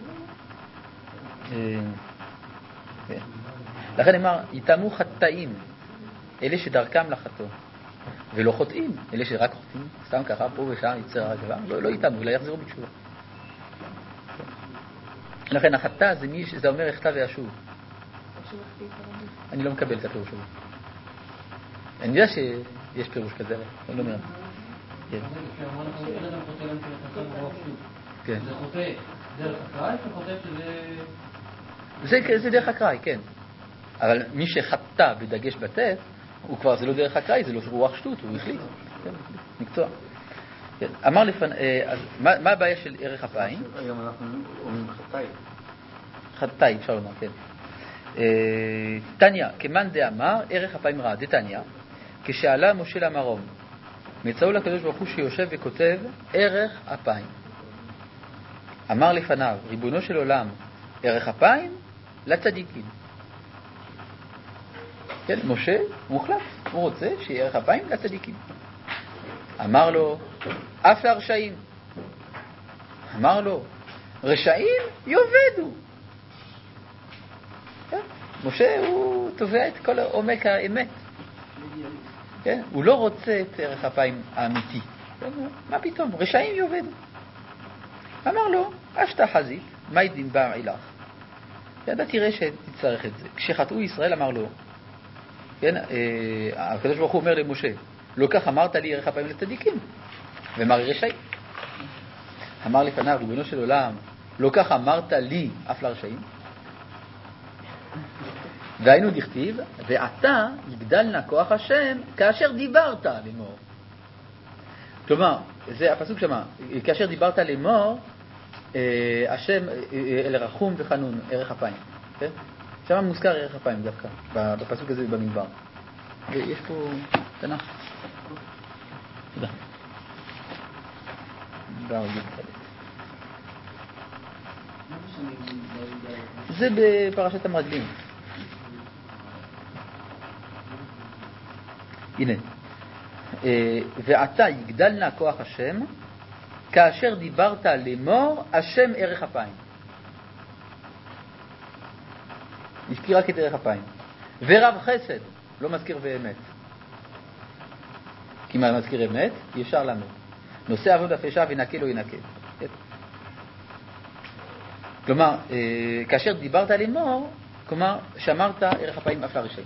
לכן אמר, יתאמו חטאים, אלה שדרכם לחטוא, ולא חוטאים, אלה שרק חוטאים, סתם ככה, פה ושם יצא רק דבר, לא, לא יתאמו, אלא יחזרו בתשובה. לכן החטא זה מי שזה אומר החטא וישוב. אני לא מקבל את הפירוש הזה. אני יודע שיש פירוש כזה, אבל אני לא אומר. כן. כן. זה חוטא דרך אקראי, או חוטא שזה... זה דרך אקראי, כן. אבל מי שחטא בדגש בתת, הוא כבר, זה לא דרך אקראי, זה לא רוח שטות, הוא החליט. כן, מקצוע. כן. אמר לפני, אז מה, מה הבעיה של ערך אפיים? היום אנחנו אומרים חטאי. חטאי, אפשר לומר, כן. תניא, כמאן דאמר, ערך אפיים רע, דתניא, כשעלה משה למרום, מצאו לקדוש ברוך הוא שיושב וכותב ערך אפיים. אמר לפניו, ריבונו של עולם, ערך אפיים לצדיקים. כן, משה מוחלט, הוא רוצה שיהיה ערך אפיים לצדיקים. אמר לו, אף לרשעים. אמר לו, רשעים יובדו. כן, משה הוא תובע את כל עומק האמת. כן, הוא לא רוצה את ערך אפיים האמיתי. כן, מה פתאום, רשעים יובדו. אמר לו, אשתה חזית, מי דין בא עילך? ואתה תראה שתצטרך את זה. כשחטאו ישראל אמר לו, כן, אה, הקדוש ברוך הוא אומר למשה, לא כך אמרת לי ערך אפיים לצדיקים, ואמר רשעים. אמר לפניו, ריבונו של עולם, לא כך אמרת לי אף לרשעים? והיינו דכתיב, ואתה יגדלנה כוח השם כאשר דיברת לאמור. כלומר, זה הפסוק שמה, כאשר דיברת לאמור, אה, השם אל רחום וחנון, ערך אפיים. כן? שם מוזכר ערך אפיים דווקא, בפסוק הזה במדבר. ויש פה תנ"ך. תודה. זה בפרשת המרגלים. הנה. ועתה יגדלנה כוח השם כאשר דיברת לאמור השם ערך אפיים. הזכיר רק את ערך אפיים. ורב חסד, לא מזכיר באמת. כי מה מזכיר אמת? ישר לנו. נושא עבוד הפשע ונקה לא ינקה. כלומר, כאשר דיברת לאמור, כלומר, שמרת ערך אפיים אף לרשעים.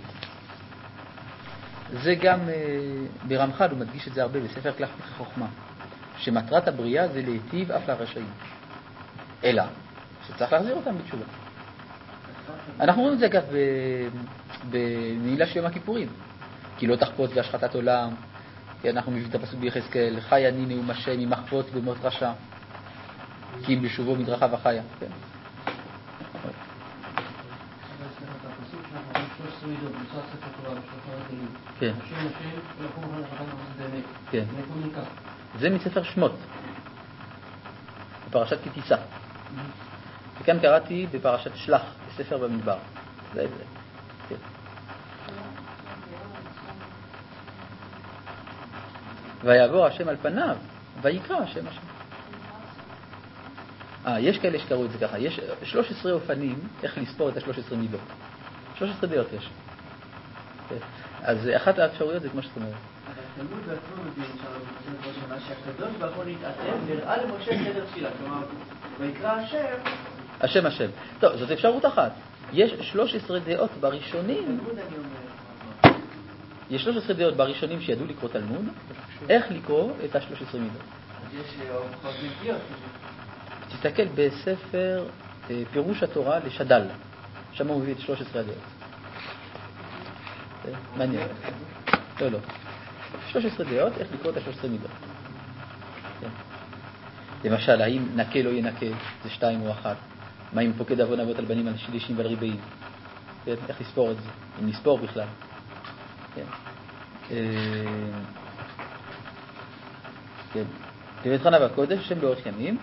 זה גם ברמח"ל, הוא מדגיש את זה הרבה בספר כרך חוכמה, שמטרת הבריאה זה להיטיב אף לרשעים. אלא, שצריך להחזיר אותם בתשובה. אנחנו רואים את זה אגב בנעילה של יום הכיפורים. כי לא תחפוץ בהשחתת עולם, אנחנו מביאים את הפסוק ביחזקאל, חי אני נאום השם עם מחפוץ במות רשע, כי אם בשובו מדרכיו החיה. כן. כן. כן. זה מספר שמות, בפרשת כי תישא. וכאן קראתי בפרשת שלח, בספר במדבר. זה זה. כן. ויעבור השם על פניו, ויקרא השם השם. אה, יש כאלה שקראו את זה ככה. יש שלוש עשרה אופנים איך לספור את ה-שלוש עשרה מידות. שלוש עשרה דעות יש. כן. אז אחת האפשרויות זה כמו שאת אומרת. אבל תלמוד בעצמו מבין שם, שהקדוש ברוך הוא נתעצם והראה למשה סדר תפילה. כלומר, ויקרא השם... השם השם. טוב, זאת אפשרות אחת. יש שלוש עשרה דעות בראשונים. תלמוד אני אומר. יש שלוש עשרה דעות בראשונים שידעו לקרוא תלמוד. איך לקרוא את ה-שלוש עשרה מידות? אז יש הוכחות נקיות. תסתכל בספר פירוש התורה לשדל. שם הוא מביא את שלוש עשרה הדעות. מעניין. לא, לא. שלוש עשרה דעות, איך לקרוא את ה-שלוש עשרה מידות. למשל, האם נקה לא ינקה, זה שתיים או אחת. מה אם פוקד אבון אבות על בנים, על שלישים ועל ריבעים. איך לספור את זה? אם לספור בכלל. כן. כן. באמת חנה בקודש, שם באורך ימים.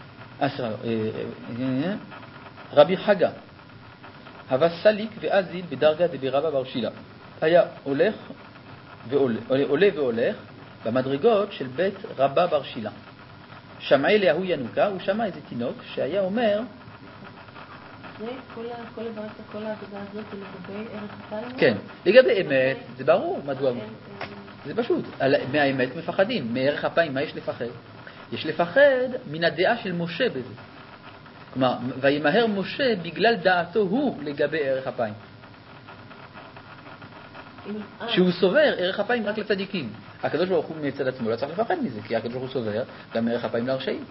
רבי חגה, הווה סליק ואזיל בדרגה דברבה בר שילה. היה הולך ועולה, עולה והולך במדרגות של בית רבה בר שילה. שמע אליה הוא ינוקה, הוא שמע איזה תינוק שהיה אומר... זה כל הברצה, כל ההגדה הזאת זה לגבי ערך אפיים? כן, לגבי אמת, זה ברור, מדוע? זה פשוט, מהאמת מפחדים, מערך אפיים, מה יש לפחד? יש לפחד מן הדעה של משה בזה. כלומר, וימהר משה בגלל דעתו הוא לגבי ערך אפיים. שהוא סובר ערך אפיים רק לצדיקים. הקדוש ברוך הוא מצד עצמו לא צריך לפחד מזה, כי הקדוש ברוך הוא סובר גם ערך אפיים לרשעים.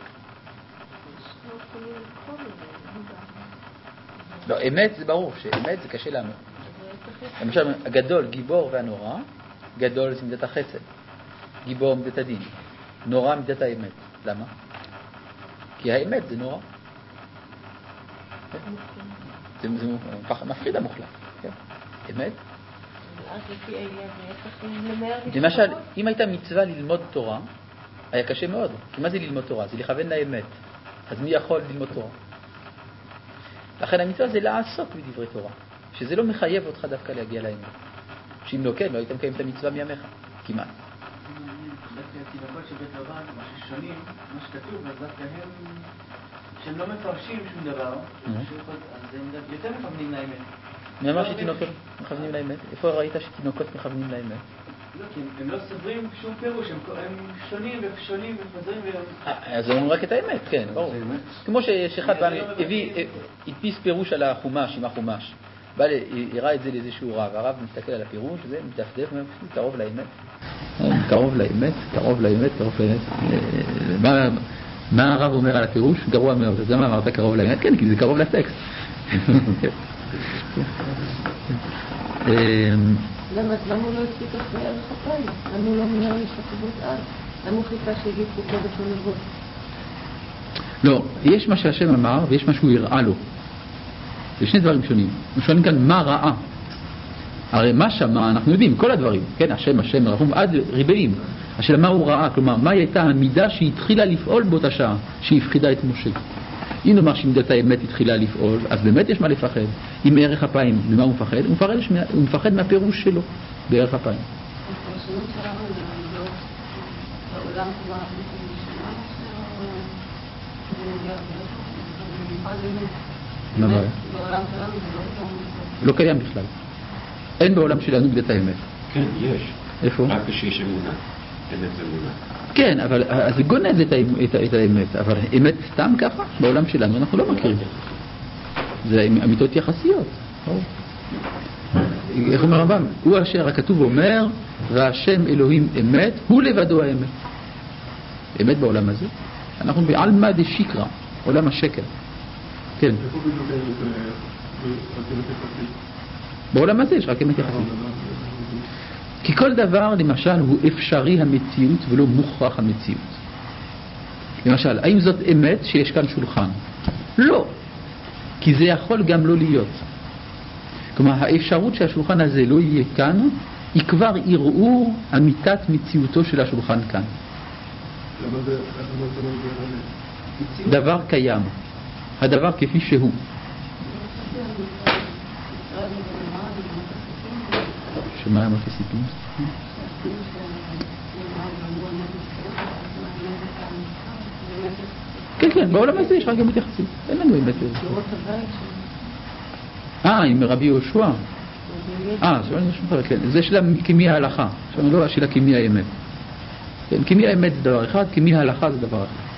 לא, אמת זה ברור, שאמת זה קשה לאמר. למשל, הגדול, גיבור והנורא, גדול זה מידת החסד, גיבור מידת הדין, נורא מידת האמת. למה? כי האמת זה נורא. זה מפחיד המוחלט. אמת? למשל, אם הייתה מצווה ללמוד תורה, היה קשה מאוד. כי מה זה ללמוד תורה? זה לכוון לאמת. אז מי יכול ללמוד תורה? לכן המצווה זה לעסוק בדברי תורה, שזה לא מחייב אותך דווקא להגיע לאמת. שאם לא כן, לא היית מקיים את המצווה מימיך. כמעט. דווקא התינוקות של בית רבן, מה ששונים, מה שכתוב, אז דווקא הם, שהם לא מפרשים שום דבר, אז הם יותר מכוונים לאמת. מי אמר שתינוקות מכוונים לאמת? איפה ראית שתינוקות מכוונים לאמת? לא, כי הם לא סוברים שום פירוש, הם שונים ושונים וחוזרים והם... אז אומרים רק את האמת, כן, ברור. כמו שאחד פעם הביא, הדפיס פירוש על החומש, עם החומש. בא, הראה את זה לאיזשהו רב, הרב מסתכל על הפירוש, זה מתדפדף, קרוב לאמת. קרוב לאמת, קרוב לאמת, קרוב לאמת. מה, מה הרב אומר על הפירוש? גרוע מאוד. אז למה אמרת קרוב לאמת? כן, כי זה קרוב לטקסט. למה הוא לא הספיק אחרי ערך הפעם? למה הוא לא מיהר להשתחוות אז? למה הוא חיכה שיגיד חוקה ושונבות? לא, יש מה שהשם אמר ויש מה שהוא הראה לו. זה שני דברים שונים. אנחנו שואלים כאן מה ראה. הרי מה שמה אנחנו יודעים, כל הדברים, כן, השם, השם, רחום, עד ריבעים. השאלה מה הוא ראה, כלומר, מה הייתה המידה שהתחילה לפעול באותה שעה, שהפחידה את משה. אם נאמר שמידת האמת התחילה לפעול, אז באמת יש מה לפחד. עם ערך הפיים, ממה הוא מפחד? הוא מפחד, הוא מפחד מהפירוש שלו, בערך הפיים. מה בעיה? לא קיים בכלל. אין בעולם שלנו מידת האמת. כן, יש. איפה? רק כשיש אמונה. אמת ואמונה. כן, אבל זה גונז את, את, את האמת, אבל אמת סתם ככה בעולם שלנו אנחנו לא מכירים. זה אמיתות יחסיות. איך אומר הרמב"ם? הוא אשר הכתוב אומר, והשם אלוהים אמת, הוא לבדו האמת. אמת בעולם הזה. אנחנו בעלמא דשיקרא, עולם השקר. כן. בעולם הזה יש רק אמת יחסית. כי כל דבר למשל הוא אפשרי המציאות ולא מוכרח המציאות. למשל, האם זאת אמת שיש כאן שולחן? לא, כי זה יכול גם לא להיות. כלומר, האפשרות שהשולחן הזה לא יהיה כאן היא כבר ערעור אמיתת מציאותו של השולחן כאן. דבר קיים, הדבר כפי שהוא. שמה אמרת סיפים? כן, כן, בעולם הזה יש רק אמת יחסית. אין לנו אמת. אה, עם רבי יהושע. אה, זה שאלה כמי ההלכה. עכשיו לא השאלה כמי האמת. כמי האמת זה דבר אחד, כמי ההלכה זה דבר אחד.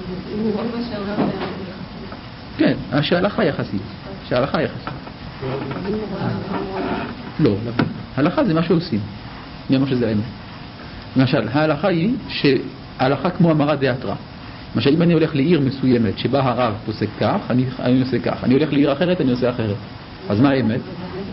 כן, שההלכה יחסית. שההלכה יחסית. לא, ההלכה זה מה שעושים. מי אמר שזה האמת? למשל, ההלכה היא שההלכה כמו אמרה דאתרא. למשל, אם אני הולך לעיר מסוימת שבה הרב פוסק כך, אני, אני עושה כך. אני הולך לעיר אחרת, אני עושה אחרת. אז מה האמת?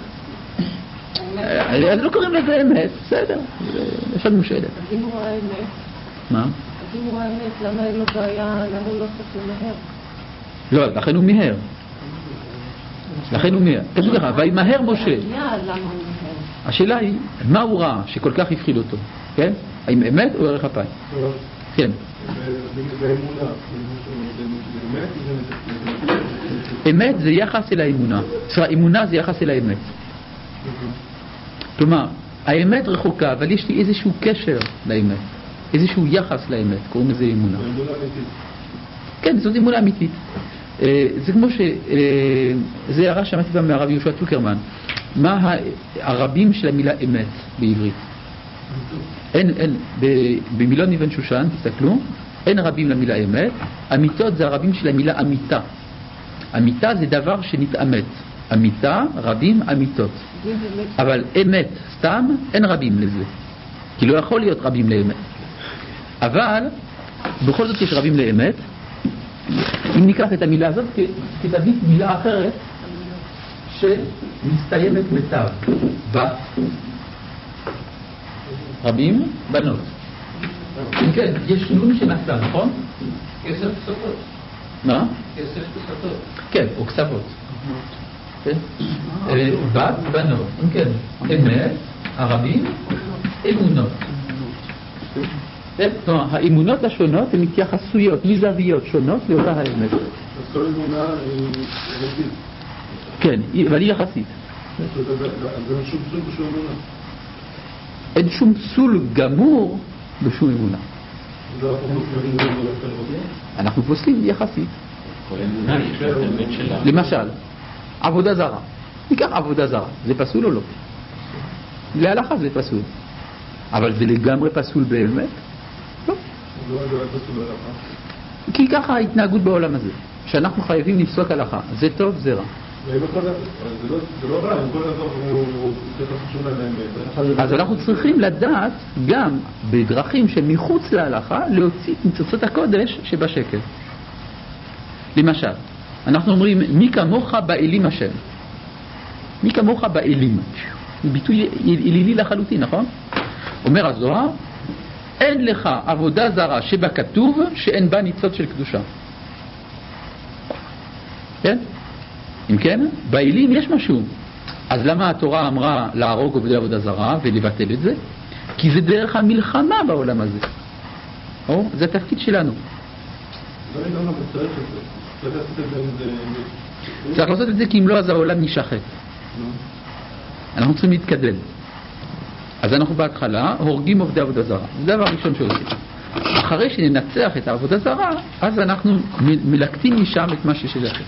אז לא קוראים לזה אמת, בסדר. יש לנו שאלה. אז אם הוא רואה אמת? מה? אז אם הוא רואה אמת, למה אין לו בעיה, למה הוא לא צריך למהר? לא, לכן הוא מהר. לכן הוא מהר. כתוב ככה, וימהר משה. השאלה היא, מה הוא ראה שכל כך הפחיד אותו? כן? האם אמת או ערך הפיים? כן. אמת זה יחס אל האמונה. אמונה זה יחס אל האמת. כלומר, האמת רחוקה, אבל יש לי איזשהו קשר לאמת. איזשהו יחס לאמת. קוראים לזה אמונה. כן, זאת אמונה אמיתית. זה כמו ש... זה הערה שמעתי פעם מהרב יהושע צוקרמן. מה הרבים של המילה אמת בעברית? אין, אין, במילון אבן שושן, תסתכלו, אין רבים למילה אמת. אמיתות זה הרבים של המילה אמיתה. אמיתה זה דבר שנתאמת. אמיתה, רבים, אמיתות. אבל אמת, סתם, אין רבים לזה. כי לא יכול להיות רבים לאמת. אבל, בכל זאת יש רבים לאמת. אם ניקח את המילה הזאת כתבית מילה אחרת שמסתיימת בתו, בת, רבים, בנות. אם כן, יש נון שנעשה, נכון? כסף כספות. מה? כסף כספות. כן, או כספות. בת, בנות. אם כן, אמת, הרבים, אמונות. כלומר, האמונות השונות הן מתייחסויות מזוויות שונות לאותה האמת. אז כל אמונה היא רבית. כן, אבל היא יחסית. ואין שום פסול בשום אמונה. אין שום פסול גמור בשום אמונה. אנחנו פוסלים יחסית. כל אמונה יש לה אמת שלה. למשל, עבודה זרה. ניקח עבודה זרה. זה פסול או לא? להלכה זה פסול. אבל זה לגמרי פסול באמת? לא. כי ככה ההתנהגות בעולם הזה, שאנחנו חייבים לפסוק הלכה, זה טוב, זה רע. זה לא רע, אם כל הזמן הוא יותר חשוב להם. אז אנחנו צריכים לדעת גם בדרכים שמחוץ להלכה להוציא את ניצוצות הקודש שבשקל. למשל, אנחנו אומרים מי כמוך באלים השם. מי כמוך באלים. זה ביטוי אלילי לחלוטין, נכון? אומר הזוהר, אין לך עבודה זרה שבה כתוב שאין בה ניצוץ של קדושה. כן? אם כן, באלים יש משהו. אז למה התורה אמרה להרוג עובדי עבודה זרה ולבטל את זה? כי זה דרך המלחמה בעולם הזה. או? זה התפקיד שלנו. צריך לעשות את זה כי אם לא אז העולם נשחט. אנחנו צריכים להתקדם. אז אנחנו בהתחלה הורגים עובדי עבודה זרה. זה דבר ראשון שעושים. אחרי שננצח את העבודה זרה, אז אנחנו מלקטים משם את מה ששלכם.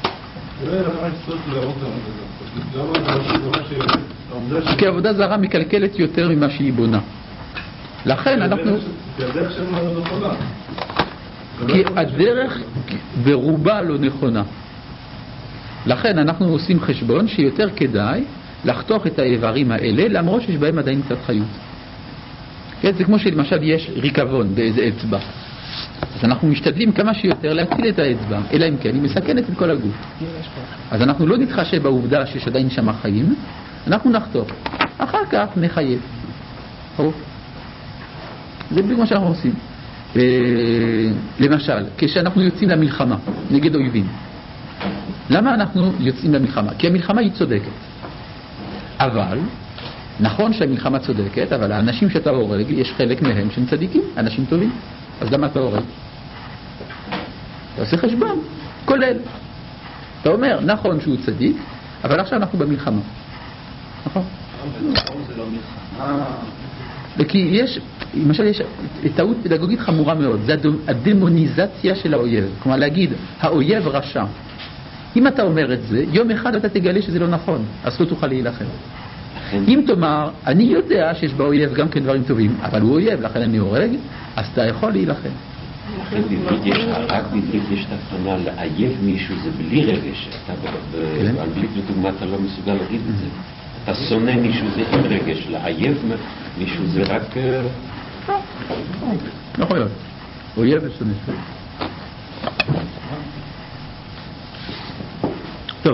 כי עבודה זרה מקלקלת יותר ממה שהיא בונה. לכן אנחנו... כי הדרך ברובה לא נכונה. לכן אנחנו עושים חשבון שיותר כדאי לחתוך את האיברים האלה, למרות שיש בהם עדיין קצת חיות. כן, זה כמו שלמשל יש ריקבון באיזה אצבע. אז אנחנו משתדלים כמה שיותר להציל את האצבע, אלא אם כן היא מסכנת את כל הגוף. אז אנחנו לא נתחשב בעובדה שיש עדיין שם חיים, אנחנו נחתוך. אחר כך נחייב. זה בדיוק מה שאנחנו עושים. למשל, כשאנחנו יוצאים למלחמה נגד אויבים. למה אנחנו יוצאים למלחמה? כי המלחמה היא צודקת. אבל, נכון שהמלחמה צודקת, אבל האנשים שאתה הורג, יש חלק מהם שהם צדיקים, אנשים טובים. אז למה אתה הורג? אתה עושה חשבון, כולל. אתה אומר, נכון שהוא צדיק, אבל עכשיו אנחנו במלחמה. נכון? זה לא מלחמה. וכי יש, למשל יש טעות פדגוגית חמורה מאוד, זה הדמוניזציה של האויב. כלומר להגיד, האויב רשע. אם אתה אומר את זה, יום אחד אתה תגלה שזה לא נכון, אז לא תוכל להילחם. אם תאמר, אני יודע שיש באויב גם כן דברים טובים, אבל הוא אויב, לכן אני הורג, אז אתה יכול להילחם. לכן בעברית יש, רק בעברית יש את ההבחנה, לאייב מישהו זה בלי רגש. אתה באנגלית לדוגמה אתה לא מסוגל להגיד את זה. אתה שונא מישהו זה עם רגש, לאייב מישהו זה רק... לא יכול להיות. אויב ושונא. טוב.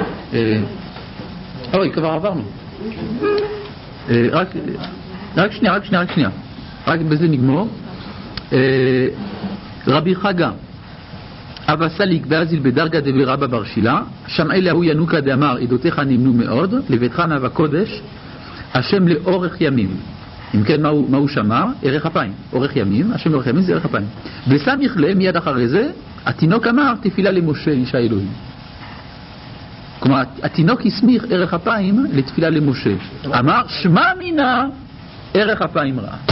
אוי, כבר עברנו. רק, רק שנייה, רק שנייה, רק שנייה. רק בזה נגמור. רבי חגה, אבא סליק באזיל בדרגה דברבא בר שילה, שמעי להוא ינוקה דאמר, עדותיך נמנו מאוד, לביתך נאווה קודש, השם לאורך ימים. אם כן, מה הוא, מה הוא שמר? ערך אפיים. אורך ימים, השם לאורך ימים זה ערך אפיים. וסמיך להם מיד אחרי זה, התינוק אמר, תפילה למשה איש האלוהים. כלומר, התינוק הסמיך ערך אפיים לתפילה למשה. אמר, שמע מינה ערך אפיים רע.